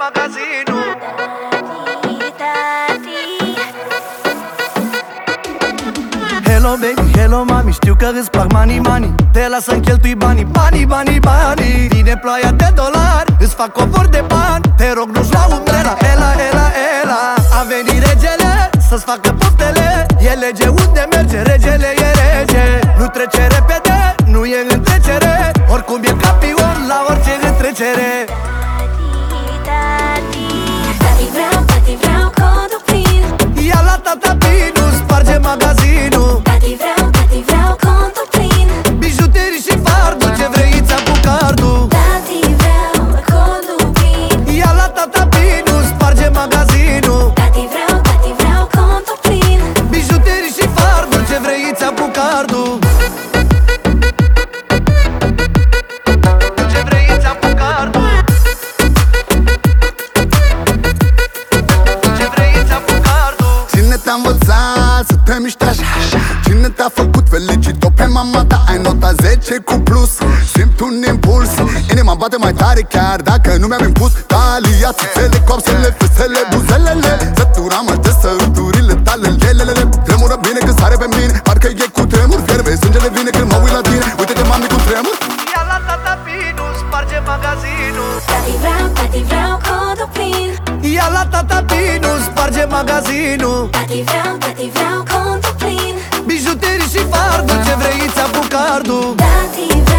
magazinul. Hello baby, hello mami, știu că îți plac money. Te las să-mi cheltui banii. Vine ploaia de dolari, îți fac covor de bani. Te rog, nu-ți lua umbrela. Ela, a venit regele să-ți facă poftele. E lege unde merge, regele e rege. Nu trece repede, nu e în trecere. Oricum e campion la orice întrecere. Tati vreau codul plin. Ia la tata Pinu, sparge magazinul. Tati vreau codul plin. Bijuterii și fardul, ce vrei ți-am cu cardul. Tati vreau codul plin. Ia la tata Pinu, sparge magazinul. Tati vreau codul plin. Bijuterii și fardul, ce vrei ți-am cu cardul. Ce vrei ți-am cu cardul. Ce vrei ți-am cu cardul. Cine te-a învățat să te miști așa? Cine te-a făcut felicit-o pe mama ta? Ai nota 10 cu plus, simt un impuls. Inima bate mai tare chiar dacă nu mi-am impus. Talia, țâțele, coapsele, fesele, buzelele. Sătura mă de săruturile tale, lelelele. Tremură bine când sare pe mine, parcă e cu tremur. Fierbe, sângele vine când mă uit la tine. Uite-te mami cu tremur. Ia la tata Pinu, sparge magazinul. Tati vreau codul plin. Ia la tata Pinu, sparge magazinul. Tati vreau codul plin. Bijuterii și fardul, ce vrei ți-am cu cardul. Tati